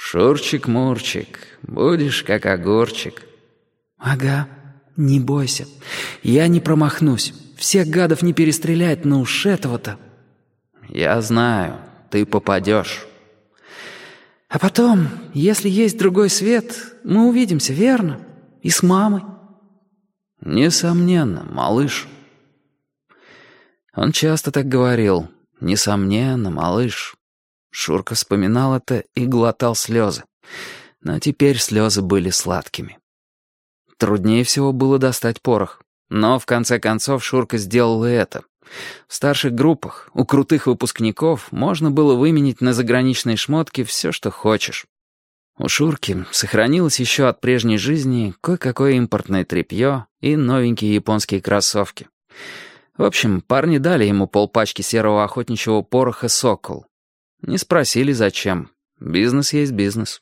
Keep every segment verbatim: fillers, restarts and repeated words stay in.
Шурчик-мурчик, будешь как огурчик. Ага, не бойся, я не промахнусь. Всех гадов не перестрелять, но уж этого-то. Я знаю, ты попадешь. А потом, если есть другой свет, мы увидимся, верно? И с мамой. Несомненно, малыш. Он часто так говорил. Несомненно, малыш. Шурка вспоминал это и глотал слезы. Но теперь слезы были сладкими. Труднее всего было достать порох. Но в конце концов Шурка сделал и это. В старших группах, у крутых выпускников, можно было выменить на заграничные шмотки все, что хочешь. У Шурки сохранилось еще от прежней жизни кое-какое импортное тряпье и новенькие японские кроссовки. В общем, парни дали ему полпачки серого охотничьего пороха «Сокол». Не спросили, зачем. Бизнес есть бизнес.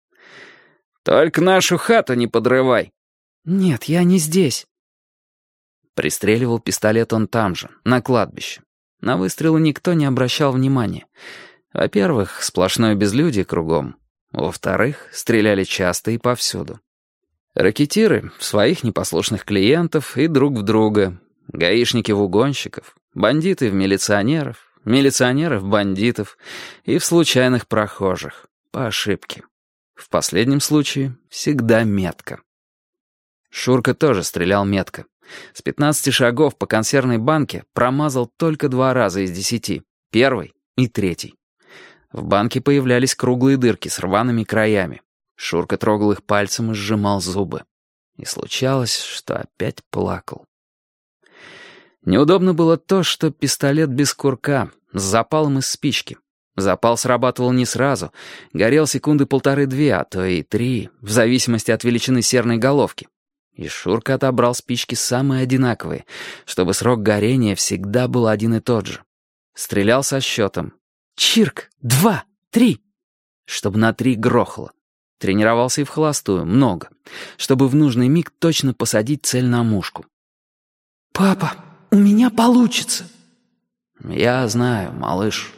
«Только нашу хату не подрывай!» «Нет, я не здесь». Пристреливал пистолет он там же, на кладбище. На выстрелы никто не обращал внимания. Во-первых, сплошное безлюдье кругом. Во-вторых, стреляли часто и повсюду. Ракетиры в своих непослушных клиентов и друг в друга. Гаишники в угонщиков, бандиты в милиционеров, милиционеры в бандитов и в случайных прохожих. По ошибке. В последнем случае всегда метко. Шурка тоже стрелял метко. С пятнадцати шагов по консервной банке промазал только два раза из десяти. Первый и третий. В банке появлялись круглые дырки с рваными краями. Шурка трогал их пальцем и сжимал зубы. И случалось, что опять плакал. Неудобно было то, что пистолет без курка, с запалом из спички. Запал срабатывал не сразу, горел секунды полторы-две, а то и три, в зависимости от величины серной головки. И Шурка отобрал спички самые одинаковые, чтобы срок горения всегда был один и тот же. Стрелял со счетом. Чирк! Два! Три! Чтобы на три грохло. Тренировался и в холостую, много. Чтобы в нужный миг точно посадить цель на мушку. «Папа, у меня получится!» «Я знаю, малыш».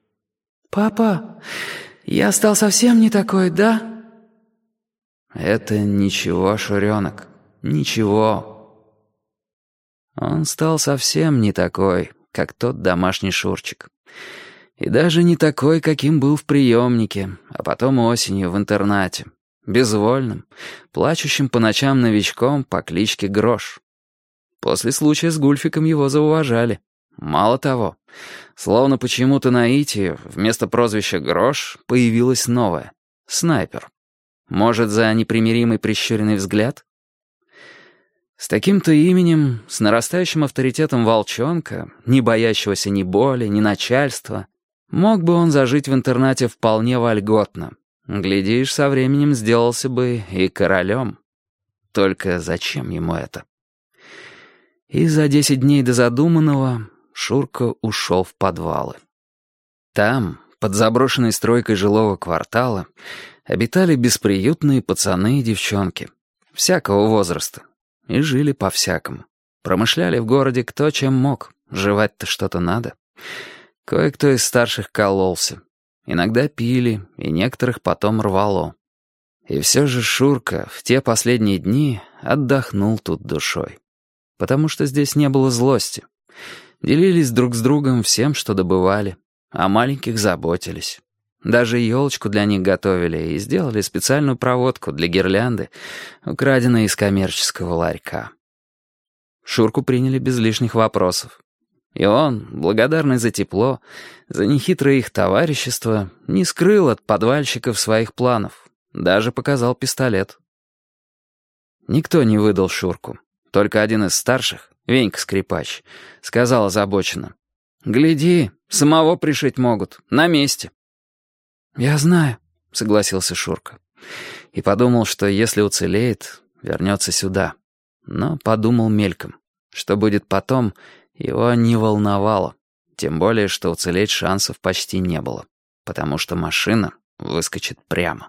«Папа, я стал совсем не такой, да?» «Это ничего, Шуренок, ничего». Он стал совсем не такой, как тот домашний Шурчик. И даже не такой, каким был в приемнике, а потом осенью в интернате. Безвольным, плачущим по ночам новичком по кличке Грош. После случая с Гульфиком его зауважали. Мало того, словно почему-то наитию, вместо прозвища Грош появилось новое — Снайпер. Может, за непримиримый прищуренный взгляд? С таким-то именем, с нарастающим авторитетом волчонка, не боящегося ни боли, ни начальства, мог бы он зажить в интернате вполне вольготно. Глядишь, со временем сделался бы и королем. Только зачем ему это? И за десять дней до задуманного Шурка ушел в подвалы. Там, под заброшенной стройкой жилого квартала, обитали бесприютные пацаны и девчонки. Всякого возраста. И жили по-всякому. Промышляли в городе кто чем мог. Жевать-то что-то надо. Кое-кто из старших кололся. Иногда пили, и некоторых потом рвало. И все же Шурка в те последние дни отдохнул тут душой. Потому что здесь не было злости. Делились друг с другом всем, что добывали. О маленьких заботились. Даже елочку для них готовили и сделали специальную проводку для гирлянды, украденной из коммерческого ларька. Шурку приняли без лишних вопросов. И он, благодарный за тепло, за нехитрое их товарищество, не скрыл от подвальщиков своих планов. Даже показал пистолет. Никто не выдал Шурку. Только один из старших, Венька-скрипач, сказал озабоченно: «Гляди, самого пришить могут, на месте». «Я знаю», — согласился Шурка. И подумал, что если уцелеет, вернется сюда. Но подумал мельком. Что будет потом, его не волновало. Тем более, что уцелеть шансов почти не было. Потому что машина выскочит прямо.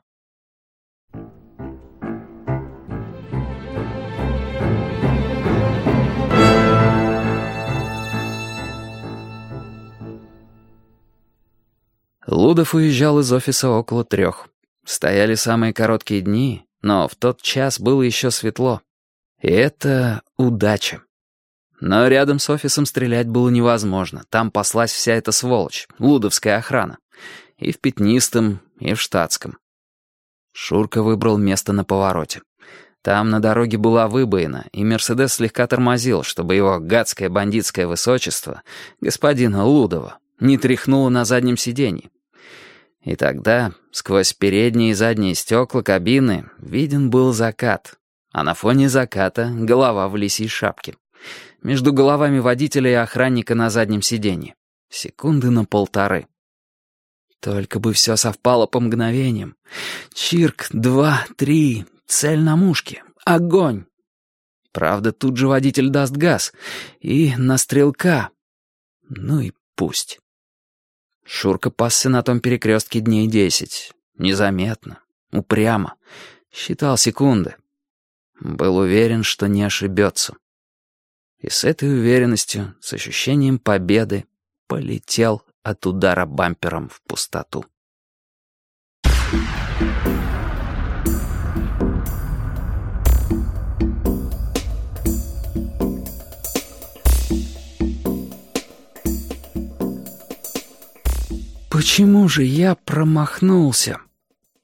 Лудов уезжал из офиса около трех. Стояли самые короткие дни, но в тот час было еще светло. И это удача. Но рядом с офисом стрелять было невозможно. Там паслась вся эта сволочь, лудовская охрана. И в Пятнистом, и в Штатском. Шурка выбрал место на повороте. Там на дороге была выбоина, и «Мерседес» слегка тормозил, чтобы его гадское бандитское высочество, господина Лудова, не тряхнуло на заднем сиденье. И тогда сквозь передние и задние стекла кабины виден был закат, а на фоне заката голова в лисьей шапке. Между головами водителя и охранника на заднем сиденье. Секунды на полторы. Только бы все совпало по мгновениям. Чирк, два, три, цель на мушке, огонь. Правда, тут же водитель даст газ. И на стрелка. Ну и пусть. Шурка пасся на том перекрестке дней десять. Незаметно, упрямо. Считал секунды. Был уверен, что не ошибется. И с этой уверенностью, с ощущением победы, полетел от удара бампером в пустоту. Почему же я промахнулся?